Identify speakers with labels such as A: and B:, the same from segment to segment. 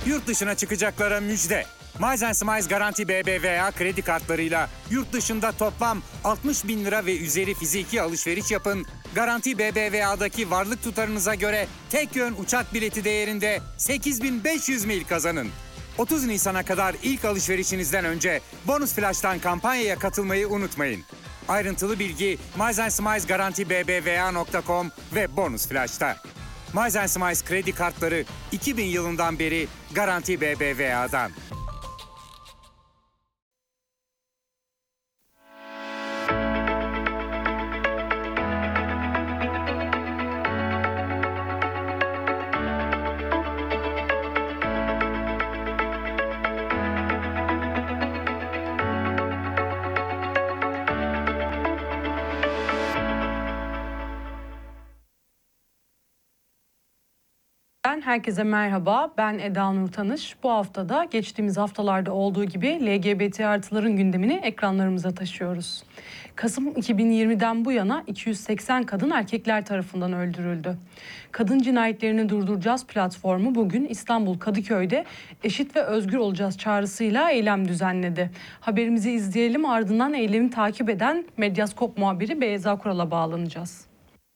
A: Yurt dışına çıkacaklara müjde. Miles Smiles Garanti BBVA kredi kartlarıyla yurt dışında toplam 60 bin lira ve üzeri fiziki alışveriş yapın. Garanti BBVA'daki varlık tutarınıza göre tek yön uçak bileti değerinde 8.500 mil kazanın. 30 Nisan'a kadar ilk alışverişinizden önce Bonus Flash'tan kampanyaya katılmayı unutmayın. Ayrıntılı bilgi Miles Smiles Garanti BBVA.com ve Bonus Flash'ta. Miles Smiles kredi kartları 2000 yılından beri Garanti BBVA'dan.
B: Herkese merhaba, ben Eda Nur Tanış. Bu haftada geçtiğimiz haftalarda olduğu gibi LGBT artıların gündemini ekranlarımıza taşıyoruz. Kasım 2020'den bu yana 280 kadın erkekler tarafından öldürüldü. Kadın Cinayetlerini Durduracağız platformu bugün İstanbul Kadıköy'de eşit ve özgür olacağız çağrısıyla eylem düzenledi. Haberimizi izleyelim, ardından eylemi takip eden Medyaskop muhabiri Beyza Kural'a bağlanacağız.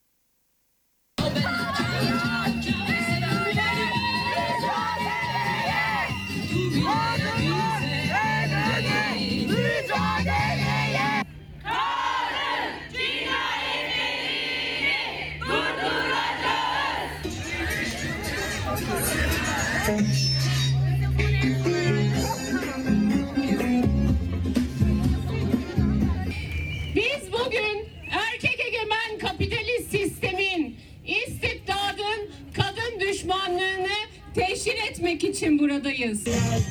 C: Biz bugün erkek egemen kapitalist sistemin, istibdadın kadın düşmanlığını teşhir etmek için buradayız.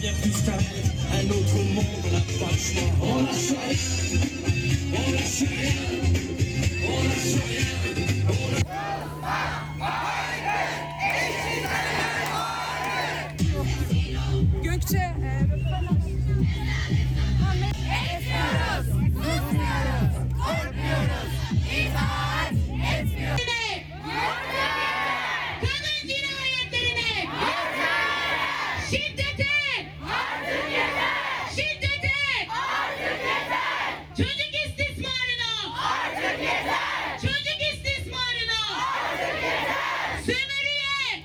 D: Gökçe
C: Kadın cinayetlerine, şiddete, şiddete, çocuk istismarına, çocuk istismarına, sömürüye,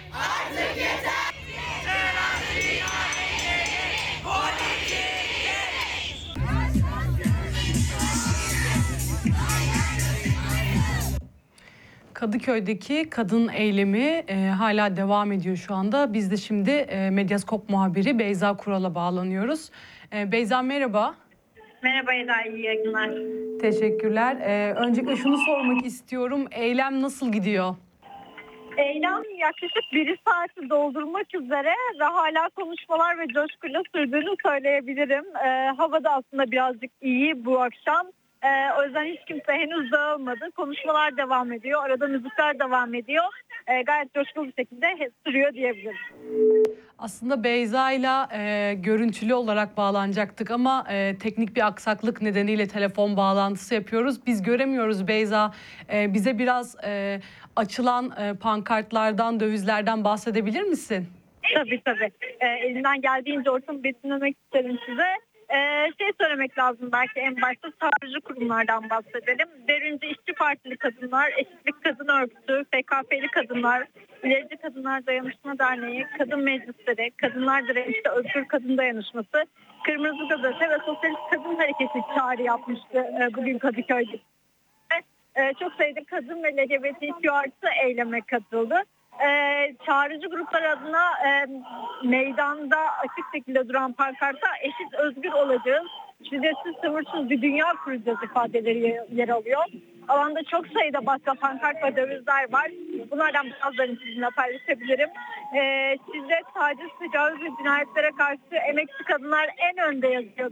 B: Kadıköy'deki kadın eylemi hala devam ediyor şu anda. Biz de şimdi Medyaskop muhabiri Beyza Kural'a bağlanıyoruz. Beyza merhaba.
E: Merhaba Eda, iyi yayınlar.
B: Teşekkürler. Öncelikle şunu sormak istiyorum. Eylem nasıl gidiyor?
E: Eylem yaklaşık 1 saati doldurmak üzere ve hala konuşmalar ve coşkuyla sürdüğünü söyleyebilirim. Hava da aslında birazcık iyi bu akşam. O yüzden hiç kimse henüz dağılmadı. Konuşmalar devam ediyor. Arada müzikler devam ediyor. Gayet coşkulu bir şekilde sürüyor diyebilirim.
B: Aslında Beyza'yla görüntülü olarak bağlanacaktık ama teknik bir aksaklık nedeniyle telefon bağlantısı yapıyoruz. Biz göremiyoruz Beyza. Bize biraz açılan pankartlardan, dövizlerden bahsedebilir misin?
E: Tabii. Elimden geldiğince ortamı betimlemek isterim size. Söylemek lazım belki en başta sadece kurumlardan bahsedelim. Derince İşçi Partili Kadınlar, Eşitlik Kadın Örgütü, FKP'li Kadınlar, İlerici Kadınlar Dayanışma Derneği, Kadın Meclisleri, Kadınlar Direnişte Özgür Kadın Dayanışması, Kırmızı Gazete ve Sosyalist Kadın Hareketi çağrı yapmıştı bugün Kadıköy'de. Çok sayıda kadın ve LGBTQ artı eyleme katıldı. Çağrıcı gruplar adına meydanda açık şekilde duran pankartta eşit özgür olacağız, şiddetsiz sınırsız bir dünya kuracağız ifadeleri yer alıyor. Alanda çok sayıda başka pankart ve dövizler var. Bunlardan bazılarını sizinle paylaşabilirim. Şiddet, taciz, tecavüz ve cinayetlere karşı emekçi kadınlar en önde yazıyor.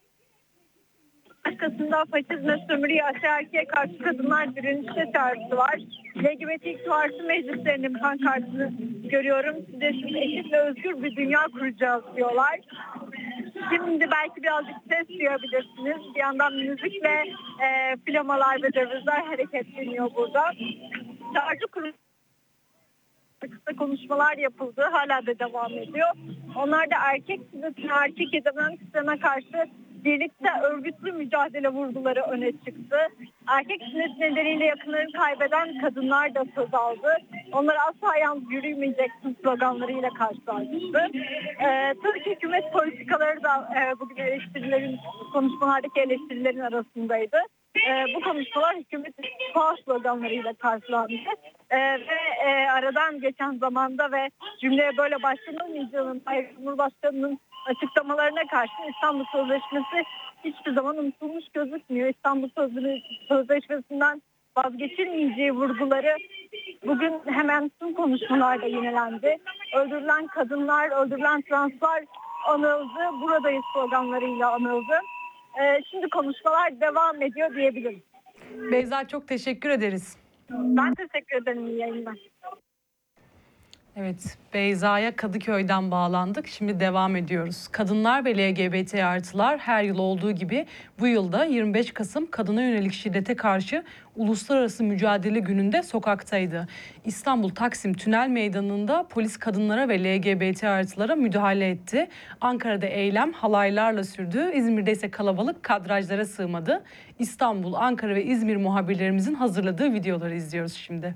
E: Başkasında faşizme, sömürüye, aşağı karşı kadınlar direnişte çağrısı var. LGBTQ artı meclislerinin pankartını görüyorum. Şiddetsiz, eşit ve özgür bir dünya kuracağız diyorlar. Şimdi belki birazcık ses duyabilirsiniz. Bir yandan müzikle flamalar ve dövizler hareketleniyor burada. Çağrıcı kurum kısa konuşmalar yapıldı. Hala da devam ediyor. Onlar da erkek şiddetine, erkek egemen sisteme karşı birlikte örgütlü mücadele vurguları öne çıktı. Erkek şiddet nedeniyle yakınlarını kaybeden kadınlar da söz aldı. Onlara asla yalnız yürümeyeceksin sloganlarıyla karşılaştı. Tabii ki hükümet politikaları da bugün konuşmalardaki eleştirilerin arasındaydı. Bu konuşmalar hükümet istifa sloganlarıyla karşılandı. Ve aradan geçen zamanda ve cümleye böyle başlanılmayacağının Cumhurbaşkanı'nın açıklamalarına karşın İstanbul Sözleşmesi hiçbir zaman unutulmuş gözükmüyor. İstanbul Sözleşmesi'nden vazgeçilmeyeceği vurguları bugün hemen tüm konuşmalarda yinelendi. Öldürülen kadınlar, öldürülen translar anıldı. Buradayız sloganlarıyla anıldı. Şimdi konuşmalar devam ediyor diyebilirim.
B: Beyza, çok teşekkür ederiz.
E: Ben teşekkür ederim, iyi yayınlar.
B: Evet, Beyza'ya Kadıköy'den bağlandık. Şimdi devam ediyoruz. Kadınlar ve LGBT artılar her yıl olduğu gibi bu yılda 25 Kasım kadına yönelik şiddete karşı Uluslararası Mücadele Günü'nde sokaktaydı. İstanbul Taksim Tünel Meydanı'nda polis kadınlara ve LGBT artılara müdahale etti. Ankara'da eylem halaylarla sürdü. İzmir'de ise kalabalık kadrajlara sığmadı. İstanbul, Ankara ve İzmir muhabirlerimizin hazırladığı videoları izliyoruz şimdi.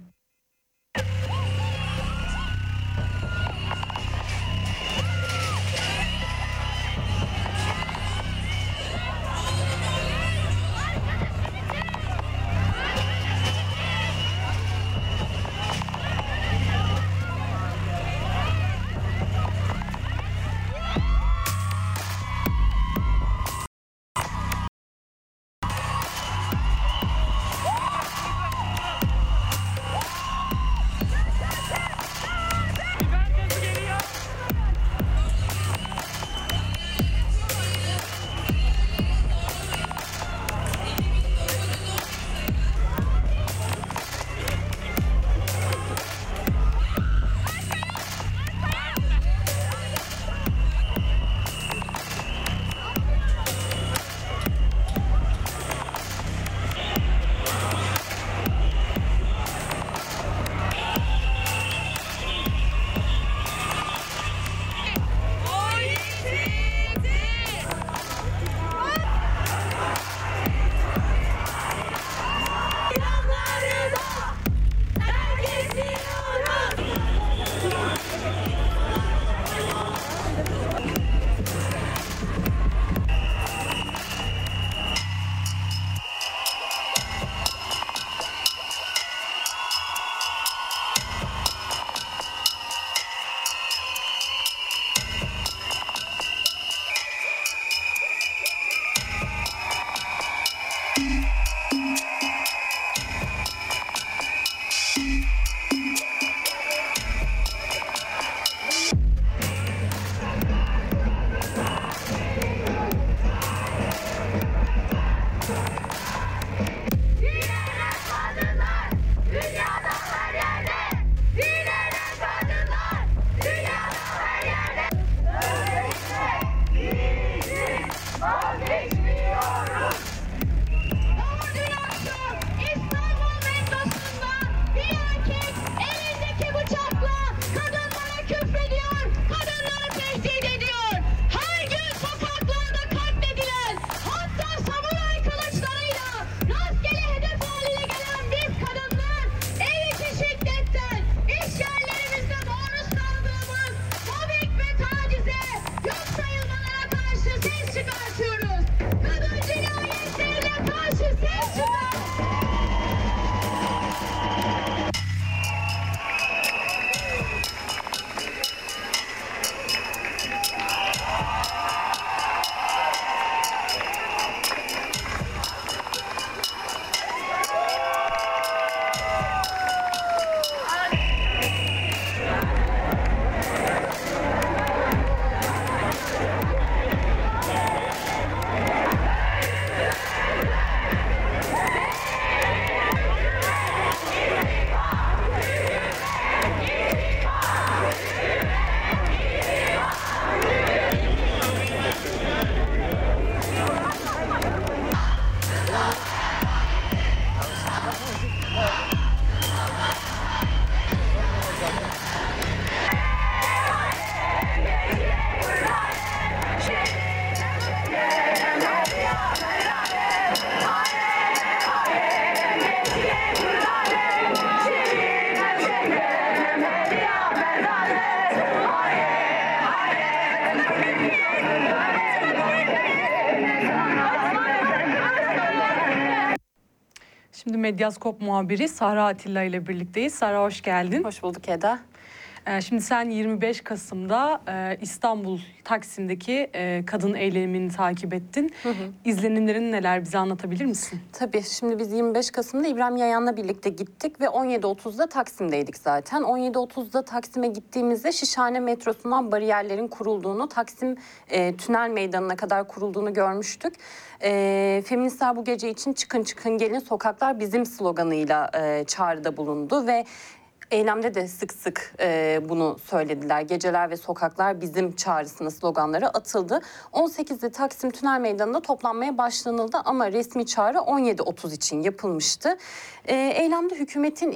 B: Şimdi Medyaskop muhabiri Sahra Atilla ile birlikteyiz. Sahra hoş geldin.
F: Hoş bulduk Eda.
B: Şimdi sen 25 Kasım'da İstanbul Taksim'deki kadın eylemini takip ettin. İzlenimlerin neler, bize anlatabilir misin?
F: Tabii şimdi biz 25 Kasım'da İbrahim Yayan'la birlikte gittik ve 17.30'da Taksim'deydik zaten. 17.30'da Taksim'e gittiğimizde Şişhane metrosundan bariyerlerin kurulduğunu, Taksim Tünel Meydanı'na kadar kurulduğunu görmüştük. Feministler bu gece için çıkın çıkın gelin sokaklar bizim sloganıyla çağrıda bulundu ve eylemde de sık sık bunu söylediler. Geceler ve sokaklar bizim çağrısına sloganları atıldı. 18'de Taksim Tünel Meydanı'nda toplanmaya başlanıldı ama resmi çağrı 17.30 için yapılmıştı. Eylemde hükümetin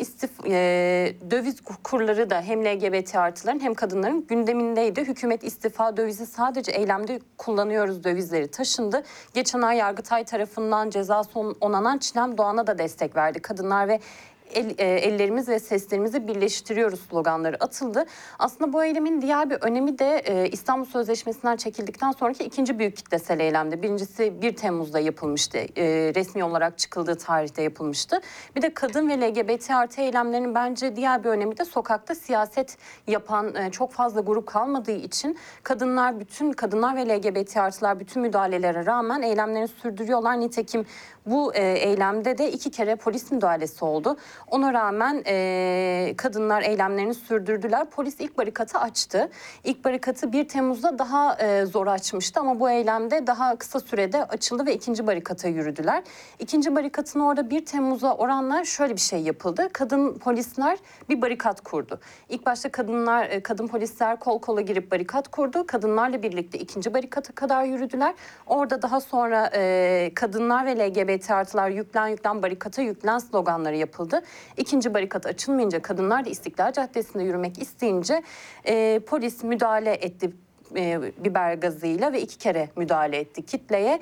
F: döviz kurları da hem LGBT artıların hem kadınların gündemindeydi. Hükümet istifa dövizi sadece eylemde kullanıyoruz dövizleri taşındı. Geçen ay Yargıtay tarafından cezası onanan Çilem Doğan'a da destek verdi. Kadınlar ve ellerimiz ve seslerimizi birleştiriyoruz sloganları atıldı. Aslında bu eylemin diğer bir önemi de İstanbul Sözleşmesi'nden çekildikten sonraki ikinci büyük kitlesel eylemdi. Birincisi 1 Temmuz'da yapılmıştı. Resmi olarak çıkıldığı tarihte yapılmıştı. Bir de kadın ve LGBT artı eylemlerinin bence diğer bir önemi de sokakta siyaset yapan çok fazla grup kalmadığı için bütün kadınlar ve LGBT artılar bütün müdahalelere rağmen eylemlerini sürdürüyorlar. Nitekim bu eylemde de 2 kere polis müdahalesi oldu. Ona rağmen kadınlar eylemlerini sürdürdüler. Polis ilk barikatı açtı. İlk barikatı 1 Temmuz'da daha zor açmıştı ama bu eylemde daha kısa sürede açıldı ve ikinci barikata yürüdüler. İkinci barikatın orada 1 Temmuz'a oranla şöyle bir şey yapıldı. Kadın polisler bir barikat kurdu. İlk başta kadın polisler kol kola girip barikat kurdu. Kadınlarla birlikte ikinci barikata kadar yürüdüler. Orada daha sonra kadınlar ve LGBT artılar yüklen barikata yüklen sloganları yapıldı. İkinci barikat açılmayınca kadınlar da İstiklal Caddesi'nde yürümek isteyince polis müdahale etti biber gazıyla ve 2 kere müdahale etti kitleye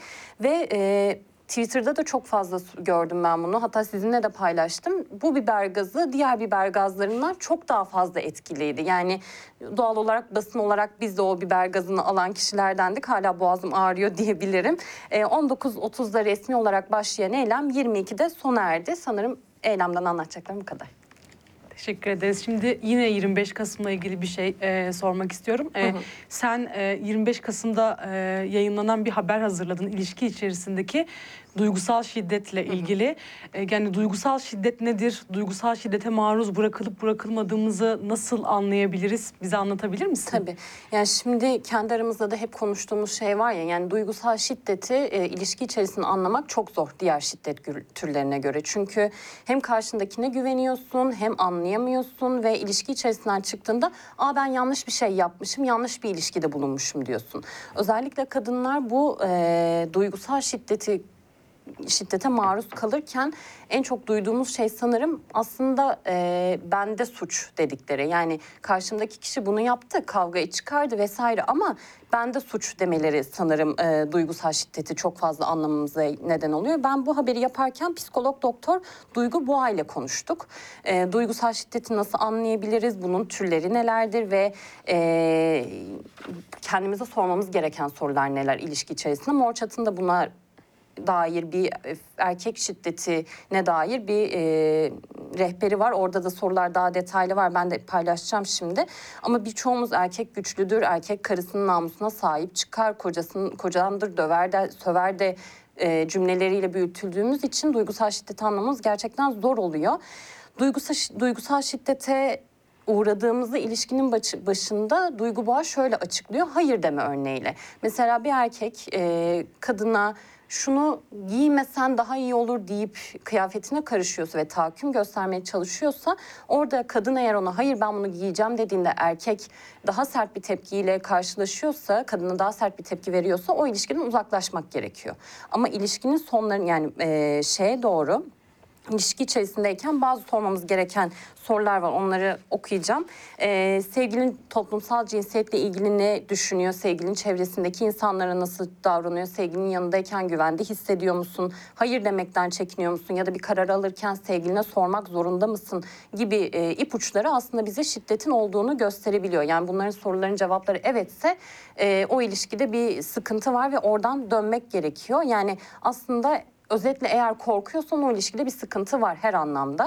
F: ve Twitter'da da çok fazla gördüm ben bunu. Hatta sizinle de paylaştım. Bu biber gazı diğer biber gazlarından çok daha fazla etkiliydi. Yani doğal olarak basın olarak biz de o biber gazını alan kişilerdendik. Hala boğazım ağrıyor diyebilirim. 19.30'da resmi olarak başlayan eylem 22'de sona erdi. Sanırım eylemden anlatacaklarım bu kadar.
B: Teşekkür ederiz. Şimdi yine 25 Kasım'la ilgili bir şey sormak istiyorum. Sen 25 Kasım'da yayınlanan bir haber hazırladın ilişki içerisindeki duygusal şiddetle ilgili. Yani duygusal şiddet nedir? Duygusal şiddete maruz bırakılıp bırakılmadığımızı nasıl anlayabiliriz? Bize anlatabilir misin?
F: Tabii. Yani şimdi kendi aramızda da hep konuştuğumuz şey var ya, yani duygusal şiddeti ilişki içerisinde anlamak çok zor diğer şiddet türlerine göre. Çünkü hem karşındakine güveniyorsun hem anlayamıyorsun ve ilişki içerisinden çıktığında ben yanlış bir şey yapmışım, yanlış bir ilişkide bulunmuşum diyorsun. Özellikle kadınlar bu duygusal şiddete maruz kalırken en çok duyduğumuz şey sanırım aslında bende suç dedikleri. Yani karşımdaki kişi bunu yaptı, kavgayı çıkardı vesaire ama bende suç demeleri sanırım duygusal şiddeti çok fazla anlamamıza neden oluyor. Ben bu haberi yaparken psikolog doktor Duygu Boğa ile konuştuk. Duygusal şiddeti nasıl anlayabiliriz, bunun türleri nelerdir ve kendimize sormamız gereken sorular neler ilişki içerisinde. Mor Çatı'nda bunlar dair bir erkek şiddetine dair bir rehberi var. Orada da sorular daha detaylı var. Ben de paylaşacağım şimdi. Ama birçoğumuz erkek güçlüdür, erkek karısının namusuna sahip çıkar, kocandır, döver de, söver de cümleleriyle büyütüldüğümüz için duygusal şiddeti anlamamız gerçekten zor oluyor. Duygusal şiddete uğradığımızda ilişkinin başında Duygu Boğa şöyle açıklıyor. Hayır deme örneğiyle. Mesela bir erkek kadına şunu giymesen daha iyi olur deyip kıyafetine karışıyorsa ve tahakküm göstermeye çalışıyorsa orada kadın eğer ona hayır ben bunu giyeceğim dediğinde erkek daha sert bir tepkiyle karşılaşıyorsa, kadına daha sert bir tepki veriyorsa o ilişkiden uzaklaşmak gerekiyor. Ama ilişkinin sonları yani doğru. İlişki içerisindeyken bazı sormamız gereken sorular var. Onları okuyacağım. Sevgilin toplumsal cinsiyetle ilgili ne düşünüyor? Sevgilin çevresindeki insanlara nasıl davranıyor? Sevgilinin yanındayken güvende hissediyor musun? Hayır demekten çekiniyor musun? Ya da bir karar alırken sevgiline sormak zorunda mısın? Gibi ipuçları aslında bize şiddetin olduğunu gösterebiliyor. Yani bunların soruların cevapları evetse o ilişkide bir sıkıntı var ve oradan dönmek gerekiyor. Yani aslında özetle eğer korkuyorsan o ilişkide bir sıkıntı var her anlamda.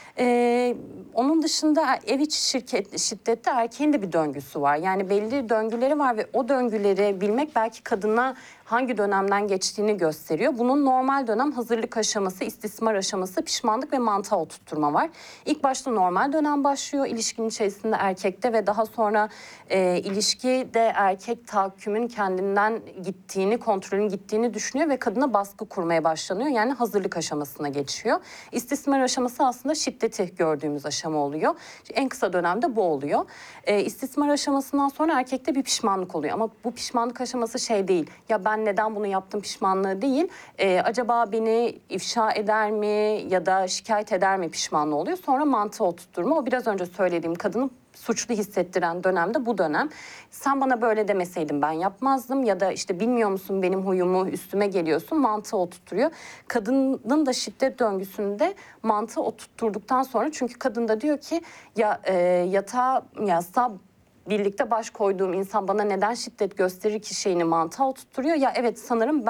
F: Onun dışında ev içi şiddette erkeğin de bir döngüsü var. Yani belli döngüleri var ve o döngüleri bilmek belki kadına hangi dönemden geçtiğini gösteriyor. Bunun normal dönem hazırlık aşaması, istismar aşaması, pişmanlık ve mantığa oturtturma var. İlk başta normal dönem başlıyor ilişkinin içerisinde erkekte ve daha sonra ilişkide erkek tahakkümün kendinden gittiğini, kontrolün gittiğini düşünüyor ve kadına baskı kurmaya başlanıyor. Yani hazırlık aşamasına geçiyor. İstismar aşaması aslında şiddeti gördüğümüz aşama oluyor. En kısa dönemde bu oluyor. İstismar aşamasından sonra erkekte bir pişmanlık oluyor. Ama bu pişmanlık aşaması şey değil. Ya ben neden bunu yaptım pişmanlığı değil. Acaba beni ifşa eder mi ya da şikayet eder mi pişmanlığı oluyor. Sonra mantığa oturtturma. O biraz önce söylediğim kadının suçlu hissettiren dönemde bu dönem. Sen bana böyle demeseydin ben yapmazdım ya da işte bilmiyor musun benim huyumu, üstüme geliyorsun, mantığı oturtturuyor. Kadının da şiddet döngüsünde mantığı oturtturduktan sonra, çünkü kadın da diyor ki ya yastığa birlikte baş koyduğum insan bana neden şiddet gösterir ki şeyini mantığa oturtturuyor. Ya evet, sanırım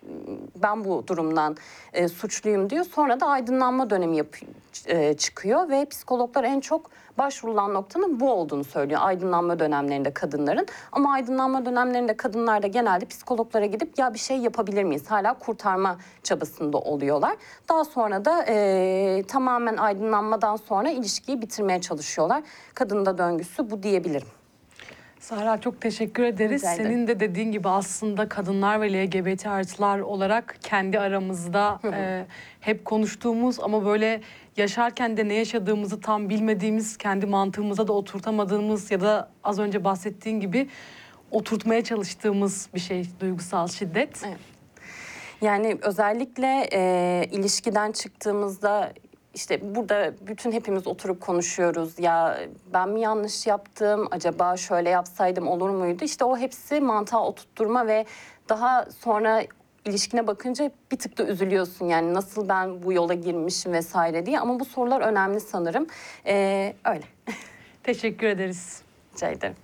F: ben bu durumdan suçluyum diyor. Sonra da aydınlanma dönemi çıkıyor ve psikologlar en çok başvurulan noktanın bu olduğunu söylüyor aydınlanma dönemlerinde kadınların. Ama aydınlanma dönemlerinde kadınlar da genelde psikologlara gidip ya bir şey yapabilir miyiz? Hala kurtarma çabasında oluyorlar. Daha sonra da tamamen aydınlanmadan sonra ilişkiyi bitirmeye çalışıyorlar. Kadının da döngüsü bu diyebilirim.
B: Sahra, çok teşekkür ederiz.
F: Rica ederim.
B: Senin de dediğin gibi aslında kadınlar ve LGBT artılar olarak kendi aramızda hep konuştuğumuz ama böyle yaşarken de ne yaşadığımızı tam bilmediğimiz, kendi mantığımıza da oturtamadığımız ya da az önce bahsettiğin gibi oturtmaya çalıştığımız bir şey duygusal şiddet.
F: Evet. Yani özellikle ilişkiden çıktığımızda işte burada bütün hepimiz oturup konuşuyoruz. Ya ben mi yanlış yaptım? Acaba şöyle yapsaydım olur muydu? İşte o hepsi mantığa oturtturma ve daha sonra ilişkine bakınca bir tık da üzülüyorsun. Yani nasıl ben bu yola girmişim vesaire diye. Ama bu sorular önemli sanırım. Öyle.
B: Teşekkür ederiz.
F: Rica ederim.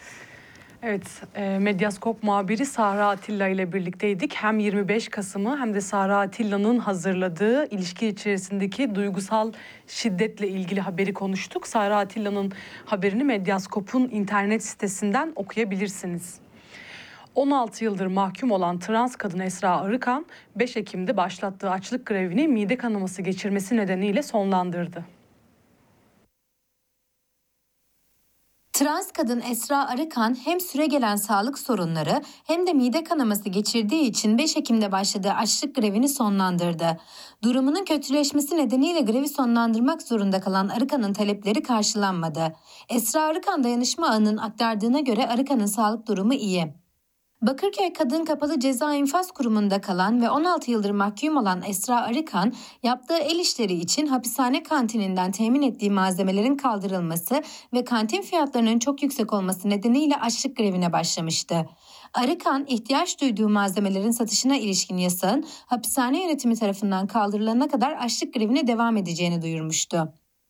B: Evet, Medyaskop muhabiri Sahra Atilla ile birlikteydik. Hem 25 Kasım'ı hem de Sahra Atilla'nın hazırladığı ilişki içerisindeki duygusal şiddetle ilgili haberi konuştuk. Sahra Atilla'nın haberini Medyaskop'un internet sitesinden okuyabilirsiniz. 16 yıldır mahkum olan trans kadın Esra Arıkan, 5 Ekim'de başlattığı açlık grevini mide kanaması geçirmesi nedeniyle sonlandırdı.
G: Trans kadın Esra Arıkan hem süregelen sağlık sorunları hem de mide kanaması geçirdiği için 5 Ekim'de başladığı açlık grevini sonlandırdı. Durumunun kötüleşmesi nedeniyle grevi sonlandırmak zorunda kalan Arıkan'ın talepleri karşılanmadı. Esra Arıkan dayanışma ağının aktardığına göre Arıkan'ın sağlık durumu iyi. Bakırköy Kadın Kapalı Ceza İnfaz Kurumu'nda kalan ve 16 yıldır mahkum olan Esra Arıkan, yaptığı el işleri için hapishane kantininden temin ettiği malzemelerin kaldırılması ve kantin fiyatlarının çok yüksek olması nedeniyle açlık grevine başlamıştı. Arıkan, ihtiyaç duyduğu malzemelerin satışına ilişkin yasağın hapishane yönetimi tarafından kaldırılana kadar açlık grevine devam edeceğini duyurmuştu.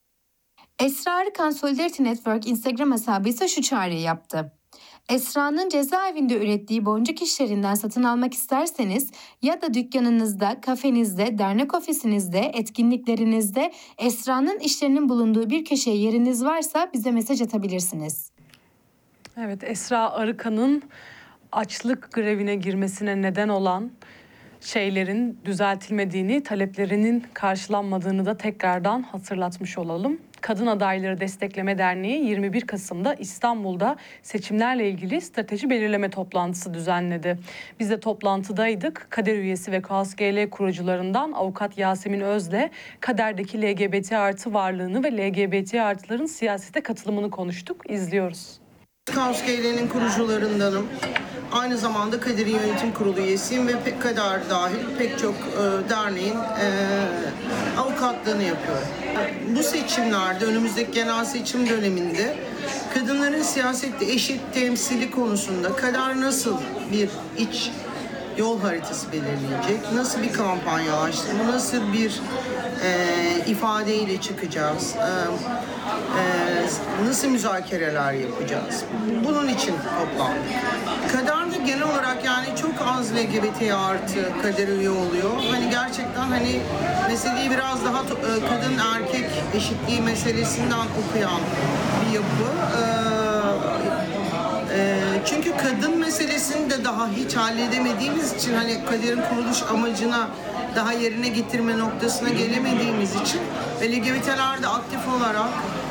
G: Esra Arıkan Solidarity Network Instagram hesabı ise şu çağrıyı yaptı. Esra'nın cezaevinde ürettiği boncuk işlerinden satın almak isterseniz ya da dükkanınızda, kafenizde, dernek ofisinizde, etkinliklerinizde Esra'nın işlerinin bulunduğu bir köşeye yeriniz varsa bize mesaj atabilirsiniz.
B: Evet, Esra Arıkan'ın açlık grevine girmesine neden olan şeylerin düzeltilmediğini, taleplerinin karşılanmadığını da tekrardan hatırlatmış olalım. Kadın Adayları Destekleme Derneği 21 Kasım'da İstanbul'da seçimlerle ilgili strateji belirleme toplantısı düzenledi. Biz de toplantıdaydık. Kader üyesi ve KSGL kurucularından Avukat Yasemin Öz'le Kader'deki LGBT artı varlığını ve LGBT artıların siyasete katılımını konuştuk. İzliyoruz.
H: KSGL'nin kurucularındanım. Aynı zamanda Kader'in yönetim kurulu üyesiyim ve Kader dahil pek çok derneğin avukatlığını yapıyorum. Bu seçimlerde, önümüzdeki genel seçim döneminde kadınların siyasette eşit temsili konusunda Kader nasıl bir iç yol haritası belirleyecek, nasıl bir kampanyalaştırma, nasıl bir ifadeyle çıkacağız? Nasıl müzakereler yapacağız? Bunun için toplandık. Kader'de genel olarak yani çok az LGBT artı Kader üye oluyor. Hani gerçekten hani meseleyi biraz daha kadın erkek eşitliği meselesinden okuyan bir yapı. Çünkü kadın meselesini de daha hiç halledemediğimiz için hani Kader'in kuruluş amacına daha yerine getirme noktasına gelemediğimiz için ve LGBT'ler de aktif olarak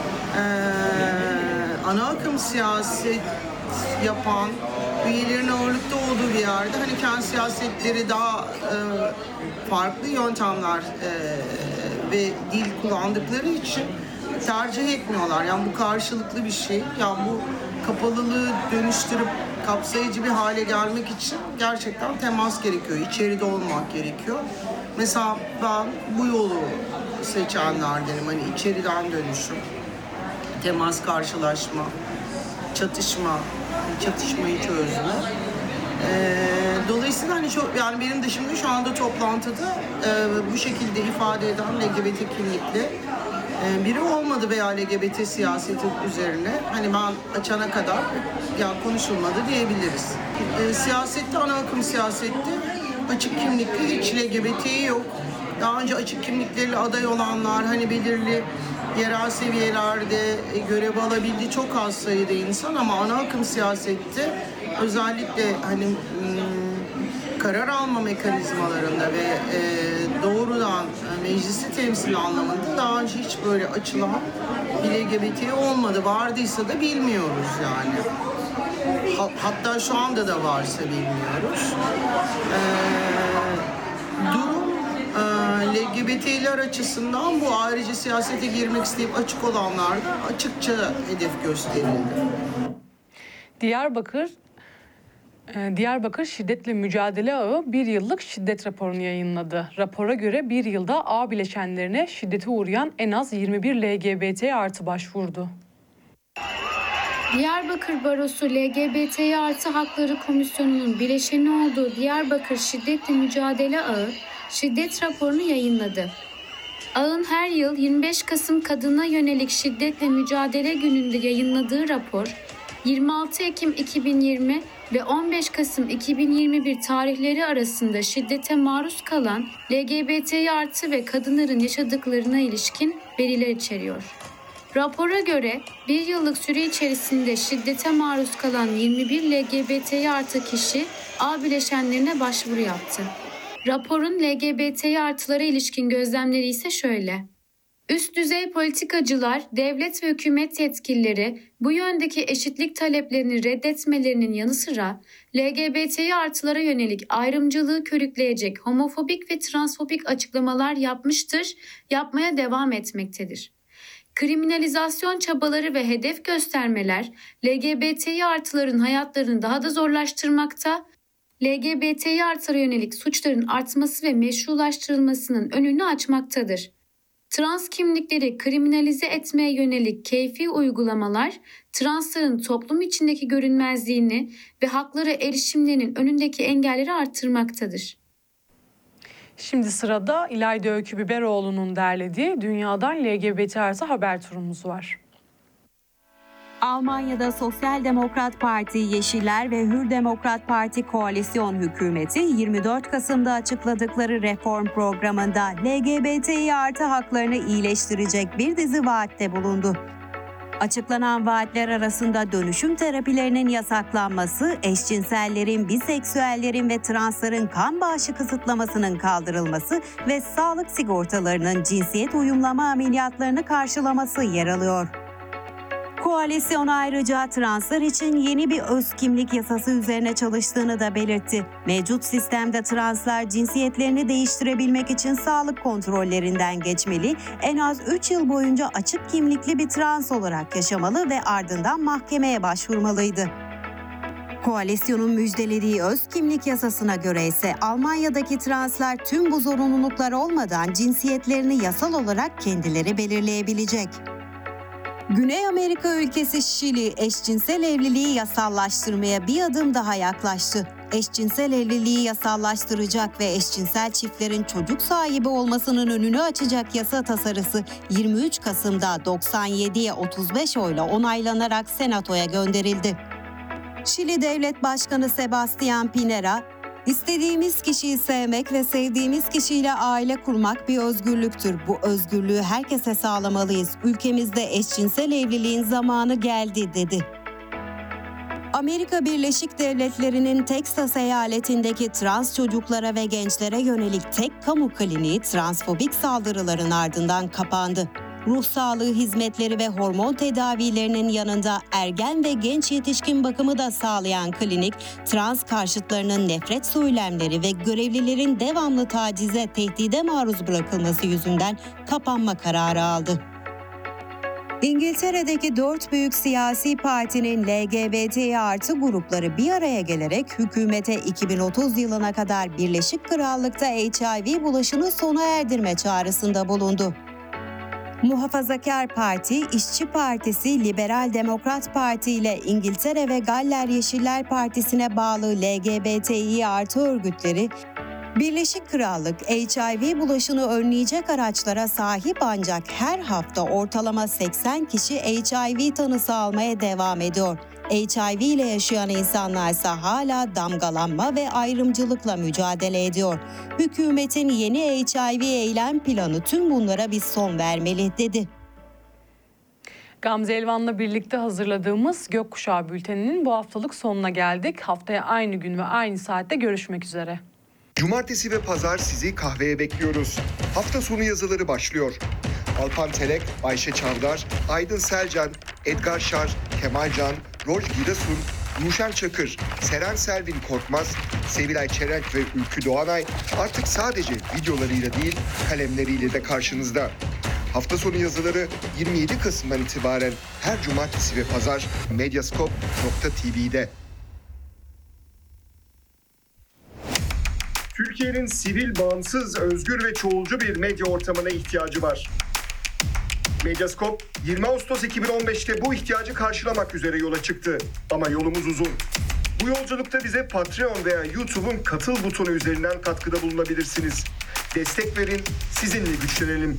H: ana akım siyaset yapan üyelerin ağırlıkta olduğu bir yerde hani kendi siyasetleri daha farklı yöntemler ve dil kullandıkları için tercih etmiyorlar. Yani bu karşılıklı bir şey. Yani bu kapalılığı dönüştürüp kapsayıcı bir hale gelmek için gerçekten temas gerekiyor. İçeride olmak gerekiyor. Mesela ben bu yolu seçenlerdenim. Hani içeriden dönüşüm, temas, karşılaşma, çatışma, çatışmayı çözme. Dolayısıyla hani çok yani benim dışımda şu anda toplantıda bu şekilde ifade eden LGBT kimlikli biri olmadı veya LGBT siyaseti üzerine hani ben açana kadar ya konuşulmadı diyebiliriz. Siyasette, ana akım siyasette açık kimlikli hiç LGBT yok. Daha önce açık kimliklerle aday olanlar hani belirli yerel seviyelerde görev alabildiği çok az sayıda insan ama ana akım siyasette özellikle hani karar alma mekanizmalarında ve doğrudan meclisi temsil anlamında daha önce hiç böyle açılan bir LGBT olmadı. Vardıysa da bilmiyoruz yani. Hatta şu anda da varsa bilmiyoruz. Durum LGBT'ler açısından bu ayrıca siyasete girmek isteyip açık olanlarda açıkça hedef gösterildi.
B: Diyarbakır Şiddetle Mücadele Ağı bir yıllık şiddet raporunu yayınladı. Rapora göre bir yılda ağ bileşenlerine şiddete uğrayan en az 21 LGBT artı başvurdu.
I: Diyarbakır Barosu LGBTİ artı Hakları Komisyonu'nun bileşeni olduğu Diyarbakır Şiddetle Mücadele Ağı şiddet raporunu yayınladı. Ağın her yıl 25 Kasım Kadına Yönelik Şiddetle Mücadele Günü'nde yayınladığı rapor, 26 Ekim 2020 ve 15 Kasım 2021 tarihleri arasında şiddete maruz kalan LGBTİ artı ve kadınların yaşadıklarına ilişkin veriler içeriyor. Rapora göre bir yıllık süre içerisinde şiddete maruz kalan 21 LGBTİ artı kişi ağ bileşenlerine başvuru yaptı. Raporun LGBTİ artılara ilişkin gözlemleri ise şöyle. Üst düzey politikacılar, devlet ve hükümet yetkilileri bu yöndeki eşitlik taleplerini reddetmelerinin yanı sıra LGBTİ artılara yönelik ayrımcılığı körükleyecek homofobik ve transfobik açıklamalar yapmıştır, yapmaya devam etmektedir. Kriminalizasyon çabaları ve hedef göstermeler LGBTİ artıların hayatlarını daha da zorlaştırmakta, LGBTİ artılara yönelik suçların artması ve meşrulaştırılmasının önünü açmaktadır. Trans kimlikleri kriminalize etmeye yönelik keyfi uygulamalar, transların toplum içindeki görünmezliğini ve haklara erişimlerinin önündeki engelleri arttırmaktadır.
B: Şimdi sırada İlayda Öykü Biberoğlu'nun derlediği Dünyadan LGBT artı haber turumuz var.
J: Almanya'da Sosyal Demokrat Parti, Yeşiller ve Hür Demokrat Parti koalisyon hükümeti 24 Kasım'da açıkladıkları reform programında LGBTİ artı haklarını iyileştirecek bir dizi vaatte bulundu. Açıklanan vaatler arasında dönüşüm terapilerinin yasaklanması, eşcinsellerin, biseksüellerin ve transların kan bağışı kısıtlamasının kaldırılması ve sağlık sigortalarının cinsiyet uyumlama ameliyatlarını karşılaması yer alıyor. Koalisyon ayrıca translar için yeni bir öz kimlik yasası üzerine çalıştığını da belirtti. Mevcut sistemde translar cinsiyetlerini değiştirebilmek için sağlık kontrollerinden geçmeli, en az 3 yıl boyunca açık kimlikli bir trans olarak yaşamalı ve ardından mahkemeye başvurmalıydı. Koalisyonun müjdelediği öz kimlik yasasına göre ise Almanya'daki translar tüm bu zorunluluklar olmadan cinsiyetlerini yasal olarak kendileri belirleyebilecek. Güney Amerika ülkesi Şili, eşcinsel evliliği yasallaştırmaya bir adım daha yaklaştı. eşcinsel evliliği yasallaştıracak ve eşcinsel çiftlerin çocuk sahibi olmasının önünü açacak yasa tasarısı 23 Kasım'da 97'ye 35 oyla onaylanarak Senato'ya gönderildi. Şili Devlet Başkanı Sebastián Pinera, "İstediğimiz kişiyi sevmek ve sevdiğimiz kişiyle aile kurmak bir özgürlüktür. Bu özgürlüğü herkese sağlamalıyız. Ülkemizde eşcinsel evliliğin zamanı geldi," dedi. Amerika Birleşik Devletleri'nin Teksas eyaletindeki trans çocuklara ve gençlere yönelik tek kamu kliniği transfobik saldırıların ardından kapandı. Ruh sağlığı hizmetleri ve hormon tedavilerinin yanında ergen ve genç yetişkin bakımı da sağlayan klinik, trans karşıtlarının nefret söylemleri ve görevlilerin devamlı tacize, tehdide maruz bırakılması yüzünden kapanma kararı aldı. İngiltere'deki 4 büyük siyasi partinin LGBT+ grupları bir araya gelerek hükümete 2030 yılına kadar Birleşik Krallık'ta HIV bulaşını sona erdirme çağrısında bulundu. Muhafazakar Parti, İşçi Partisi, Liberal Demokrat Parti ile İngiltere ve Galler Yeşiller Partisi'ne bağlı LGBT+ örgütleri, Birleşik Krallık, HIV bulaşını önleyecek araçlara sahip ancak her hafta ortalama 80 kişi HIV tanısı almaya devam ediyor. HIV ile yaşayan insanlarsa hala damgalanma ve ayrımcılıkla mücadele ediyor. Hükümetin yeni HIV eylem planı tüm bunlara bir son vermeli, dedi.
B: Gamze Elvan'la birlikte hazırladığımız Gökkuşağı Bülteni'nin bu haftalık sonuna geldik. Haftaya aynı gün ve aynı saatte görüşmek üzere.
K: Cumartesi ve pazar sizi kahveye bekliyoruz. Hafta sonu yazıları başlıyor. Alpan Telek, Ayşe Çavdar, Aydın Selcan, Edgar Şar, Kemal Can, Roj Giresun, Nuşen Çakır, Seren Selvin Korkmaz, Sevilay Çelenk ve Ülkü Doğanay artık sadece videolarıyla değil kalemleriyle de karşınızda. Hafta sonu yazıları 27 Kasım'dan itibaren her cumartesi ve pazar Medyascope.tv'de. Türkiye'nin sivil, bağımsız, özgür ve çoğulcu bir medya ortamına ihtiyacı var. Medyascope 20 Ağustos 2015'te bu ihtiyacı karşılamak üzere yola çıktı. Ama yolumuz uzun. Bu yolculukta bize Patreon veya YouTube'un katıl butonu üzerinden katkıda bulunabilirsiniz. Destek verin, sizinle güçlenelim.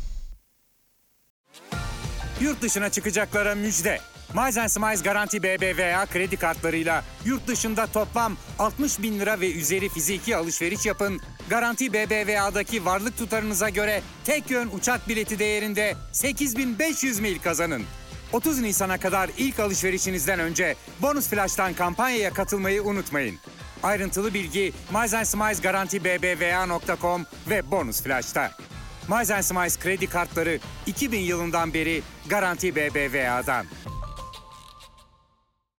A: Yurt dışına çıkacaklara müjde. Miles & Smiles Garanti BBVA kredi kartlarıyla yurt dışında toplam 60.000 lira ve üzeri fiziki alışveriş yapın. Garanti BBVA'daki varlık tutarınıza göre tek yön uçak bileti değerinde 8.500 mil kazanın. 30 Nisan'a kadar ilk alışverişinizden önce Bonus Flash'tan kampanyaya katılmayı unutmayın. Ayrıntılı bilgi Miles & Smiles Garanti BBVA.com ve Bonus Flash'ta. Miles & Smiles kredi kartları 2000 yılından beri Garanti BBVA'dan.